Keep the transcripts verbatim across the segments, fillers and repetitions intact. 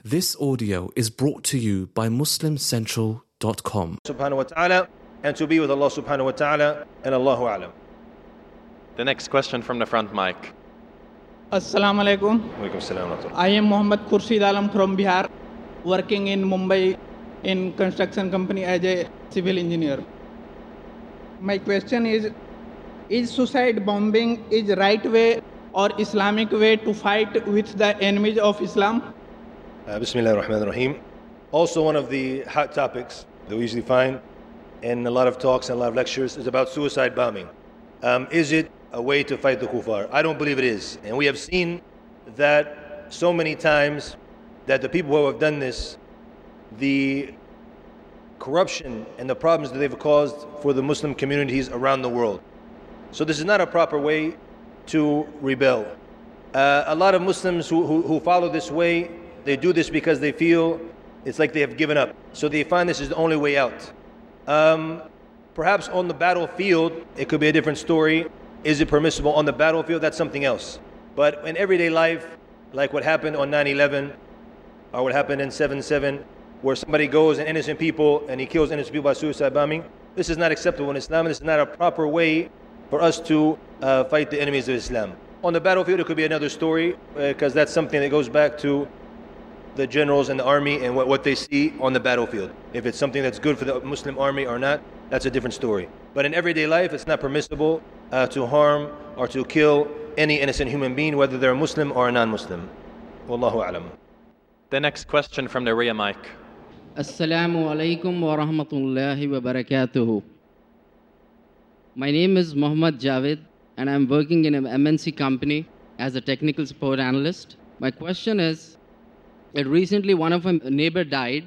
This audio is brought to you by Muslim Central dot com. Subhanahu wa ta'ala, and to be with Allah subhanahu wa ta'ala, and Allahu a'lam. The next question from the front mic. Assalamu alaikum. Walaikum assalam wa rahmatullah. I am Muhammad Khurshid Alam from Bihar, working in Mumbai in construction company as a civil engineer. My question is, is suicide bombing is right way or Islamic way to fight with the enemies of Islam? Uh, Bismillah ar-Rahman ar-Rahim. Also one of the hot topics that we usually find in a lot of talks and a lot of lectures is about suicide bombing. Um, is it a way to fight the kuffar? I don't believe it is. And we have seen that so many times that the people who have done this, the corruption and the problems that they've caused for the Muslim communities around the world. So this is not a proper way to rebel. Uh, a lot of Muslims who, who, who follow this way, they do this because they feel it's like they have given up. So they find this is the only way out. Um, perhaps on the battlefield, it could be a different story. Is it permissible on the battlefield? That's something else. But in everyday life, like what happened on nine eleven, or what happened in seven seven, where somebody goes and innocent people, and he kills innocent people by suicide bombing, this is not acceptable in Islam, and this is not a proper way for us to uh, fight the enemies of Islam. On the battlefield, it could be another story, because uh, that's something that goes back to the generals and the army and what, what they see on the battlefield. If it's something that's good for the Muslim army or not, that's a different story. But in everyday life, it's not permissible uh, to harm or to kill any innocent human being, whether they're a Muslim or a non-Muslim. Wallahu a'lam. The next question from the rear mic. Assalamu alaikum wa rahmatullahi wa barakatuhu. My name is Muhammad Javed, and I'm working in an M N C company as a technical support analyst. My question is, that recently one of my neighbor died,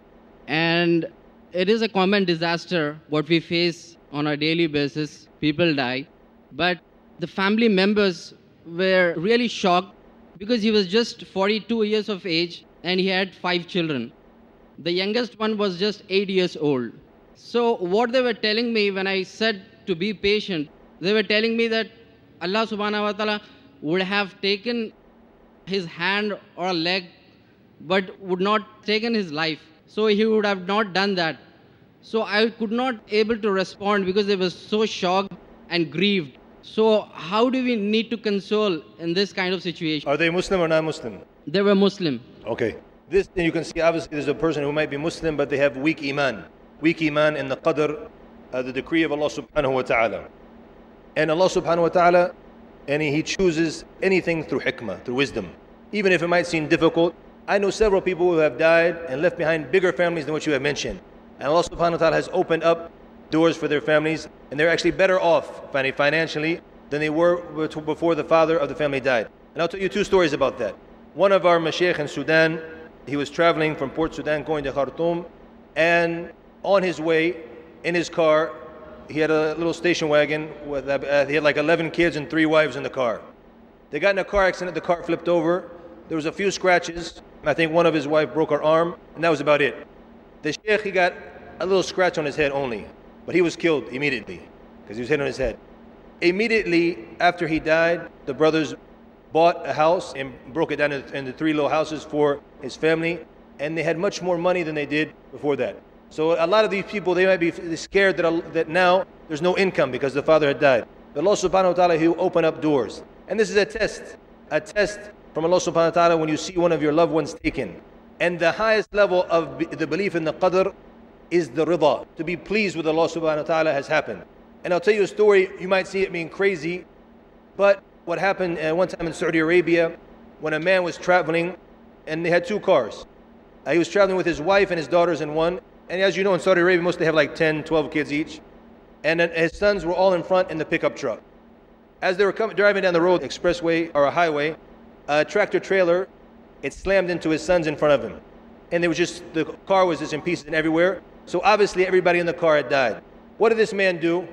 and it is a common disaster what we face on a daily basis. People die, but the family members were really shocked because he was just forty-two years of age and he had five children. The youngest one was just eight years old. So what they were telling me when I said to be patient, they were telling me that Allah subhanahu wa ta'ala would have taken his hand or a leg but would not taken his life. So he would have not done that. So I could not able to respond because they were so shocked and grieved. So how do we need to console in this kind of situation? Are they Muslim or non-Muslim? They were Muslim. Okay. This, and you can see obviously there's a person who might be Muslim, but they have weak iman. Weak iman in the qadr, uh, the decree of Allah subhanahu wa ta'ala. And Allah subhanahu wa ta'ala, and He chooses anything through hikmah, through wisdom. Even if it might seem difficult, I know several people who have died and left behind bigger families than what you have mentioned. And Allah subhanahu wa ta'ala has opened up doors for their families, and they're actually better off financially than they were before the father of the family died. And I'll tell you two stories about that. One of our mashaykh in Sudan, he was traveling from Port Sudan going to Khartoum, and on his way, in his car, he had a little station wagon with, uh, he had like eleven kids and three wives in the car. They got in a car accident, the car flipped over, there was a few scratches. I think one of his wife broke her arm, and that was about it. The sheikh, he got a little scratch on his head only, but he was killed immediately because he was hit on his head. Immediately after he died, the brothers bought a house and broke it down into three little houses for his family, and they had much more money than they did before that. So a lot of these people, they might be scared that, that now there's no income because the father had died. But Allah subhanahu wa ta'ala, He will open up doors. And this is a test, a test from Allah subhanahu wa ta'ala when you see one of your loved ones taken. And the highest level of the belief in the qadr is the rida. To be pleased with Allah subhanahu wa ta'ala has happened. And I'll tell you a story, you might see it being crazy, but what happened uh, one time in Saudi Arabia when a man was traveling and they had two cars. Uh, he was traveling with his wife and his daughters in one. And as you know, in Saudi Arabia, most they have like ten, twelve kids each. And his sons were all in front in the pickup truck. As they were coming, driving down the road, expressway or a highway, a tractor trailer, it slammed into his sons in front of him. And there was just, the car was just in pieces and everywhere. So obviously everybody in the car had died. What did this man do?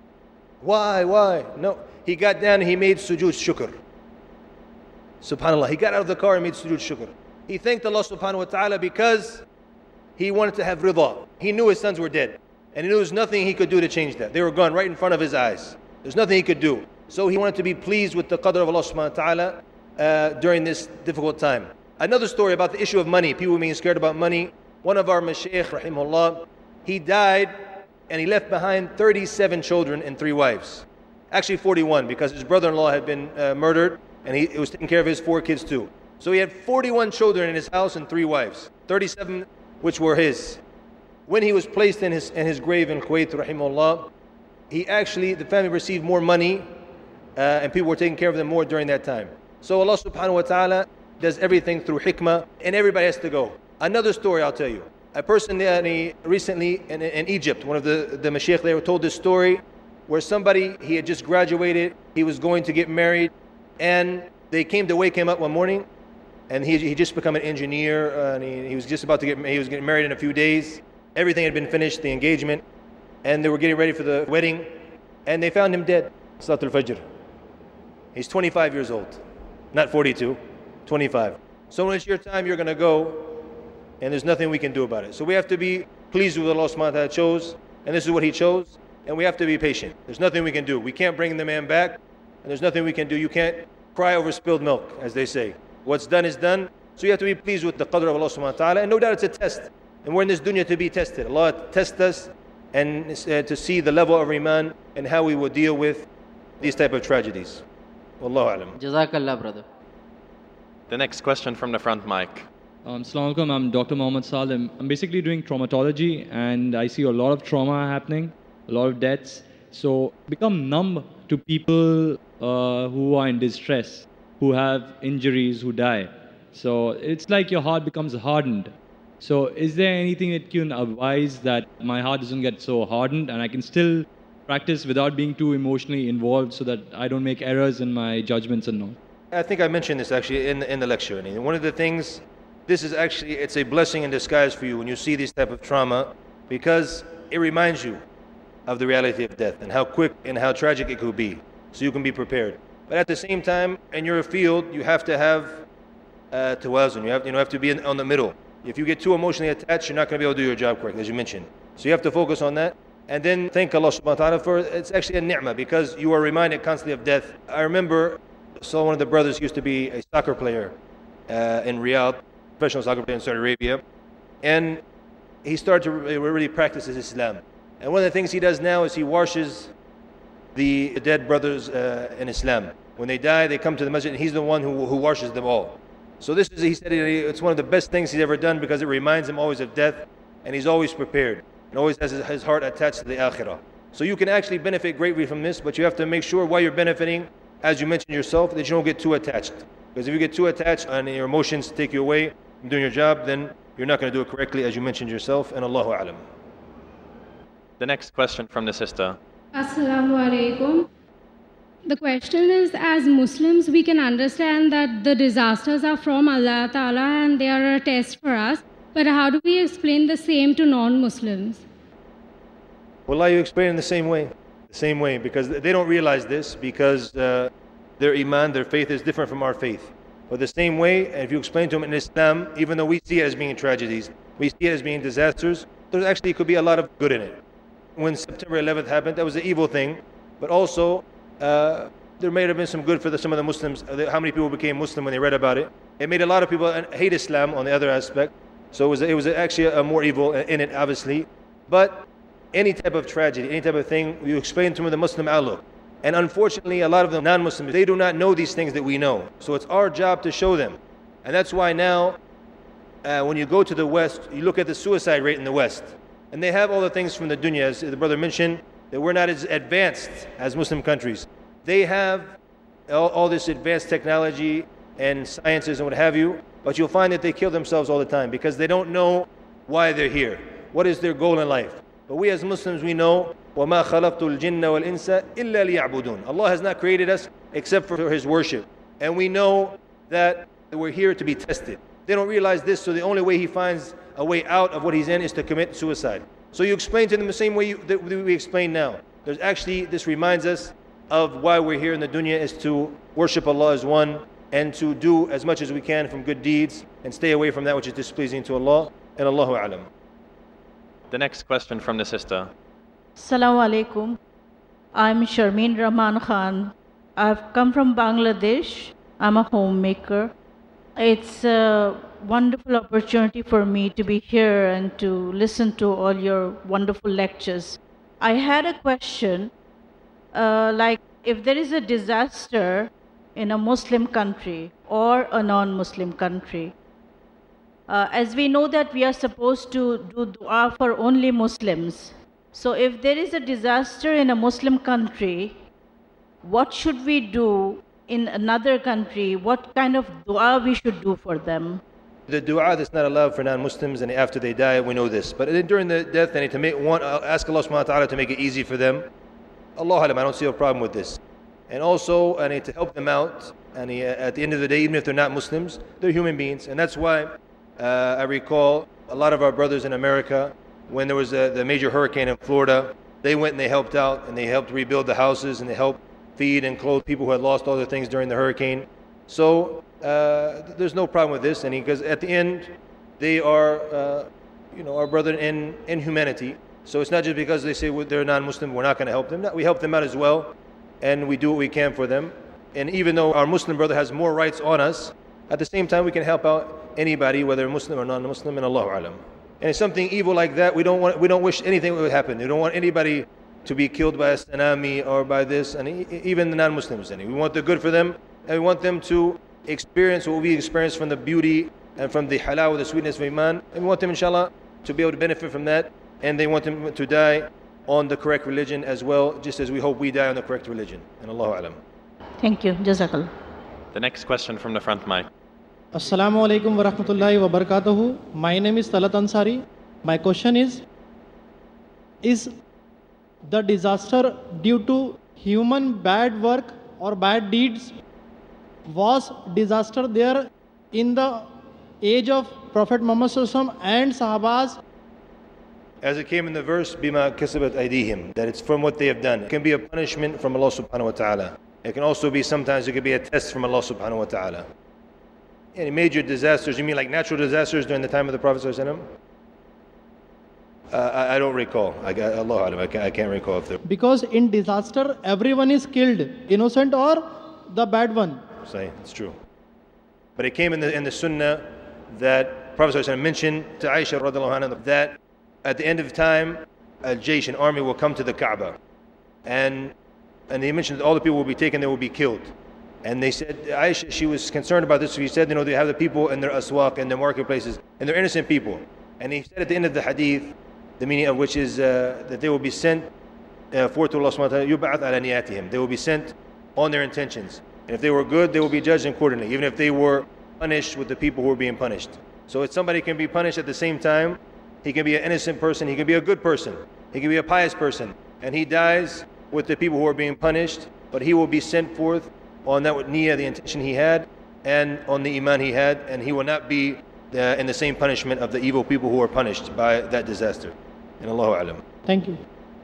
Why, why? No, he got down and he made sujood shukr. SubhanAllah, he got out of the car and made sujood shukr. He thanked Allah subhanahu wa ta'ala because he wanted to have rida. He knew his sons were dead. And he knew there was nothing he could do to change that. They were gone right in front of his eyes. There's nothing he could do. So he wanted to be pleased with the qadr of Allah subhanahu wa ta'ala uh, during this difficult time. Another story about the issue of money, people being scared about money. One of our mashaykh, rahimahullah, he died and he left behind thirty-seven children and three wives. Actually forty-one, because his brother-in-law had been uh, murdered and he, he was taking care of his four kids too. So he had forty-one children in his house and three wives, thirty-seven which were his. When he was placed in his, in his grave in Kuwait, rahimahullah, he actually, the family received more money uh, and people were taking care of them more during that time. So Allah subhanahu wa ta'ala does everything through hikmah and everybody has to go. Another story I'll tell you. A person there recently in, in Egypt, one of the, the mashaykh there told this story where somebody, he had just graduated, he was going to get married, and they came to wake him up one morning, and he he just become an engineer, uh, and he, he was just about to get, he was getting married in a few days. Everything had been finished, the engagement, and they were getting ready for the wedding, and they found him dead. Salatul Fajr. He's twenty-five years old, not forty-two, twenty-five. So when it's your time, you're going to go, and there's nothing we can do about it. So we have to be pleased with what Allah subhanahu wa ta'ala chose, and this is what He chose, and we have to be patient. There's nothing we can do. We can't bring the man back, and there's nothing we can do. You can't cry over spilled milk, as they say. What's done is done. So you have to be pleased with the qadr of Allah subhanahu wa ta'ala, and no doubt it's a test. And we're in this dunya to be tested. Allah tests us and uh, to see the level of iman and how we will deal with these type of tragedies. Wallahu alam. Jazakallah, brother. The next question from the front mic. Um, Assalamu alaikum, I'm Doctor Mohammed Salim. I'm basically doing traumatology and I see a lot of trauma happening, a lot of deaths. So become numb to people uh, who are in distress, who have injuries, who die. So it's like your heart becomes hardened. So is there anything that you can advise that my heart doesn't get so hardened and I can still practice without being too emotionally involved so that I don't make errors in my judgments and all? I think I mentioned this actually in the, in the lecture. And one of the things, this is actually, it's a blessing in disguise for you when you see this type of trauma, because it reminds you of the reality of death and how quick and how tragic it could be, so you can be prepared. But at the same time, in your field, you have to have uh, tawazun. You have, you know, have to be in, on the middle. If you get too emotionally attached, you're not going to be able to do your job correctly, as you mentioned. So you have to focus on that. And then thank Allah subhanahu wa ta'ala for, it's actually a ni'mah, because you are reminded constantly of death. I remember, saw one of the brothers used to be a soccer player uh, in Riyadh, professional soccer player in Saudi Arabia. And he started to really practice his Islam. And one of the things he does now is he washes the dead brothers uh, in Islam. When they die, they come to the masjid, and he's the one who, who washes them all. So this is, he said, it's one of the best things he's ever done, because it reminds him always of death, and he's always prepared, and always has his, his heart attached to the akhirah. So you can actually benefit greatly from this, but you have to make sure while you're benefiting, as you mentioned yourself, that you don't get too attached. Because if you get too attached and your emotions take you away from doing your job, then you're not going to do it correctly, as you mentioned yourself, and Allahu alam. The next question from the sister. Assalamu alaikum. The question is, as Muslims, we can understand that the disasters are from Allah Ta'ala and they are a test for us. But how do we explain the same to non-Muslims? Well, you explain in the same way. The same way, because they don't realize this, because uh, their iman, their faith is different from our faith. But the same way, if you explain to them in Islam, even though we see it as being tragedies, we see it as being disasters, there actually could be a lot of good in it. When September eleventh happened, that was an evil thing, but also uh, there may have been some good for the, some of the Muslims. How many people became Muslim when they read about it? It made a lot of people hate Islam on the other aspect. So it was, it was actually a more evil in it, obviously. But any type of tragedy, any type of thing, you explain to them the Muslim outlook. And unfortunately, a lot of the non-Muslims, they do not know these things that we know. So it's our job to show them. And that's why now, uh, when you go to the West, you look at the suicide rate in the West. And they have all the things from the dunya, as the brother mentioned, that we're not as advanced as Muslim countries. They have all, all this advanced technology and sciences and what have you, but you'll find that they kill themselves all the time because they don't know why they're here. What is their goal in life? But we as Muslims, we know, وَمَا خَلَقْتُ الْجِنَّ وَالْإِنسَ إِلَّا لِيَعْبُدُونَ. Allah has not created us except for His worship. And we know that we're here to be tested. They don't realize this, so the only way He finds a way out of what he's in is to commit suicide. So you explain to them the same way you, that we explain now. There's actually, this reminds us of why we're here in the dunya, is to worship Allah as one and to do as much as we can from good deeds and stay away from that which is displeasing to Allah. And Allahu A'lam. The next question from the sister. Assalamu alaikum. I'm Sharmeen Rahman Khan. I've come from Bangladesh. I'm a homemaker. It's a wonderful opportunity for me to be here and to listen to all your wonderful lectures. I had a question, uh, like if there is a disaster in a Muslim country or a non-Muslim country, uh, as we know that we are supposed to do dua for only Muslims. So if there is a disaster in a Muslim country, what should we do in another country? What kind of dua we should do for them? The dua that's not allowed for non-Muslims, and after they die, we know this. But during the death, they need to make one, uh, ask Allah subhanahu wa ta'ala to make it easy for them. Allah alam, I don't see a problem with this. And also, I need to help them out. And at the end of the day, even if they're not Muslims, they're human beings. And that's why uh, I recall a lot of our brothers in America, when there was a, the major hurricane in Florida, they went and they helped out, and they helped rebuild the houses, and they helped feed and clothe people who had lost all their things during the hurricane. So uh, there's no problem with this, and because at the end they are, uh, you know, our brother in in humanity. So it's not just because they say they're non-Muslim, we're not going to help them. No, we help them out as well, and we do what we can for them. And even though our Muslim brother has more rights on us, at the same time we can help out anybody, whether Muslim or non-Muslim, and Allahu alam. And it's something evil like that, we don't want, we don't wish anything would happen. We don't want anybody to be killed by a tsunami or by this, and even the non-Muslims. We want the good for them, and we want them to experience what we experience from the beauty and from the halal, the sweetness of Iman. And we want them, inshallah, to be able to benefit from that, and they want them to die on the correct religion as well, just as we hope we die on the correct religion. And Allahu alam. Thank you. Jazakallah. The next question from the front mic. Assalamu alaikum wa rahmatullahi wa barakatuhu. My name is Talat Ansari. My question is, is the disaster due to human bad work or bad deeds? Was disaster there in the age of Prophet Muhammad Sallallahu Alaihi Wasallam and Sahabas? As it came in the verse, bima kasabat aydihim, that it's from what they have done. It can be a punishment from Allah subhanahu wa ta'ala. It can also be, sometimes it can be a test from Allah subhanahu wa ta'ala. Any major disasters, you mean like natural disasters during the time of the Prophet Sallallahu Alaihi Wasallam? Uh, I, I don't recall. I got Allah alam. I can't, I can't recall if there. Because in disaster, everyone is killed, innocent or the bad one. Say, it's true. But it came in the in the Sunnah that Prophet Sallallahu Alaihi Wasallam mentioned to Aisha radiallahu anha that at the end of time, a jaysh, an army, will come to the Kaaba, and and they mentioned that all the people will be taken, they will be killed. And they said, Aisha, she was concerned about this. So he said, you know, they have the people in their aswaq and their marketplaces, and they're innocent people. And he said at the end of the hadith, the meaning of which is uh, that they will be sent uh, forth to Allah subhanahu wa ta'ala, yub'ath ala niyatihim. They will be sent on their intentions. And if they were good, they will be judged accordingly, even if they were punished with the people who were being punished. So if somebody can be punished at the same time, he can be an innocent person, he can be a good person, he can be a pious person, and he dies with the people who are being punished, but he will be sent forth on that niyyah, the intention he had, and on the iman he had, and he will not be uh, in the same punishment of the evil people who are punished by that disaster. And Allahu alam. Thank you.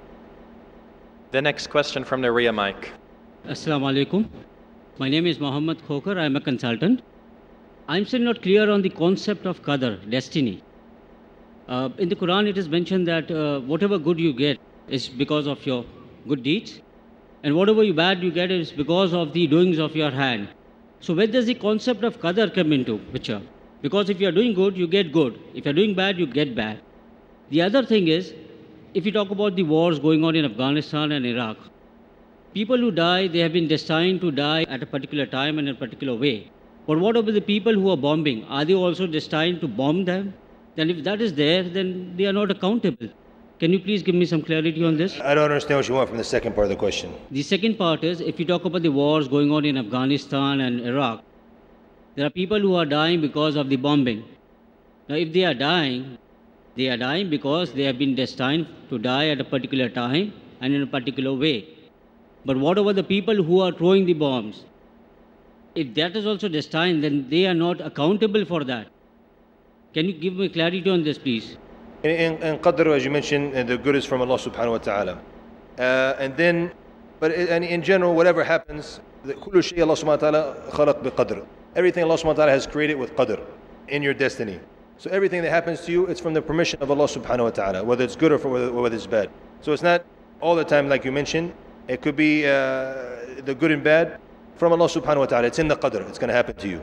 The next question from the rear mic. Assalamu alaikum. My name is Muhammad Khokar. I am a consultant. I am still not clear on the concept of qadr, destiny. Uh, in the Quran, it is mentioned that uh, whatever good you get is because of your good deeds, and whatever you bad you get is because of the doings of your hand. So where does the concept of qadr come into picture? Because if you are doing good, you get good. If you are doing bad, you get bad. The other thing is, if you talk about the wars going on in Afghanistan and Iraq, people who die, they have been destined to die at a particular time and in a particular way. But what about the people who are bombing? Are they also destined to bomb them? Then if that is there, then they are not accountable. Can you please give me some clarity on this? I don't understand what you want from the second part of the question. The second part is, if you talk about the wars going on in Afghanistan and Iraq, there are people who are dying because of the bombing. Now, if they are dying, they are dying because they have been destined to die at a particular time and in a particular way. But what about the people who are throwing the bombs? If that is also destined, then they are not accountable for that. Can you give me clarity on this, please? In, in, in qadr, as you mentioned, the good is from Allah subhanahu wa ta'ala. Uh, and then, but in, in general, whatever happens, kullu shay Allah subhanahu wa ta'ala khalaq bi qadr. Everything Allah subhanahu wa ta'ala has created with qadr in your destiny. So everything that happens to you, it's from the permission of Allah subhanahu wa ta'ala, whether it's good or for whether, whether it's bad. So it's not all the time like you mentioned. It could be uh, the good and bad from Allah subhanahu wa ta'ala. It's in the qadr. It's going to happen to you.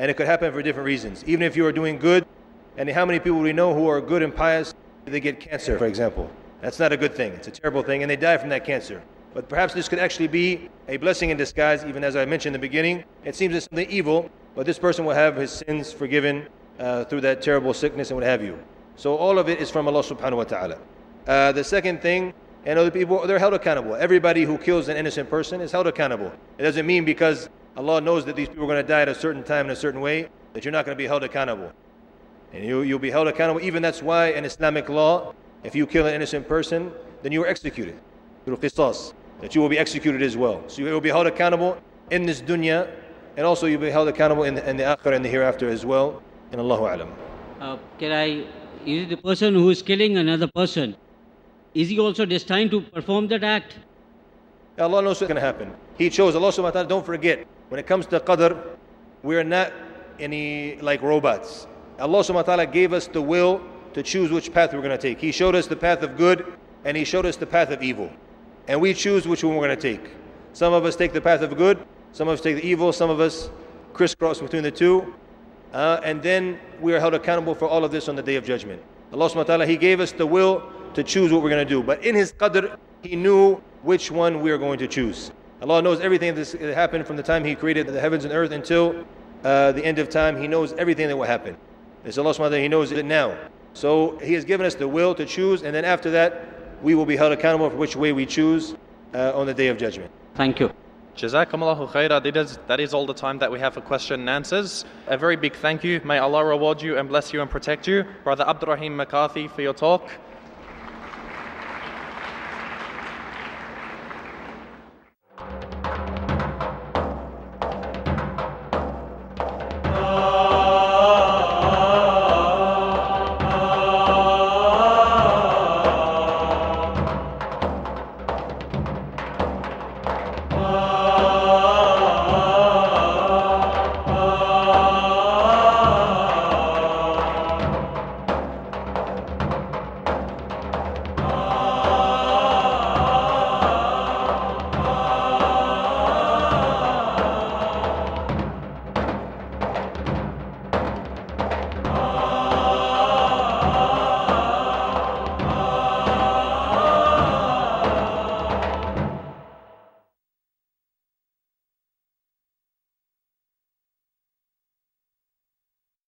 And it could happen for different reasons. Even if you are doing good, and how many people we know who are good and pious, they get cancer, for example. That's not a good thing. It's a terrible thing, and they die from that cancer. But perhaps this could actually be a blessing in disguise, even as I mentioned in the beginning. It seems it's something evil, but this person will have his sins forgiven uh, through that terrible sickness and what have you. So all of it is from Allah subhanahu wa ta'ala. Uh, the second thing, and other people, they're held accountable. Everybody who kills an innocent person is held accountable. It doesn't mean because Allah knows that these people are going to die at a certain time in a certain way, that you're not going to be held accountable. And you, you'll be held accountable. Even that's why in Islamic law, if you kill an innocent person, then you are executed through qisas, that you will be executed as well. So you will be held accountable in this dunya, and also you'll be held accountable in the, in the akhirah and the hereafter as well. And Allahu A'lam. Uh, can I, is the person who is killing another person, is he also destined to perform that act? Allah knows what's going to happen. He chose, Allah subhanahu wa ta'ala, don't forget, when it comes to qadr, we are not any like robots. Allah subhanahu wa ta'ala gave us the will to choose which path we're going to take. He showed us the path of good, and He showed us the path of evil. And we choose which one we're going to take. Some of us take the path of good, some of us take the evil, some of us crisscross between the two. Uh, and then we are held accountable for all of this on the Day of Judgment. Allah subhanahu wa ta'ala, He gave us the will to choose what we're going to do. But in His qadr, He knew which one we are going to choose. Allah knows everything that happened from the time He created the heavens and earth until uh, the end of time. He knows everything that will happen. It's Allah subhanahu wa ta'ala, He knows it now. So He has given us the will to choose, and then after that, we will be held accountable for which way we choose uh, on the Day of Judgment. Thank you. Jazakumullahu khaira. That is, that is all the time that we have for question and answers. A very big thank you. May Allah reward you and bless you and protect you. Brother Abdurrahim McCarthy, for your talk.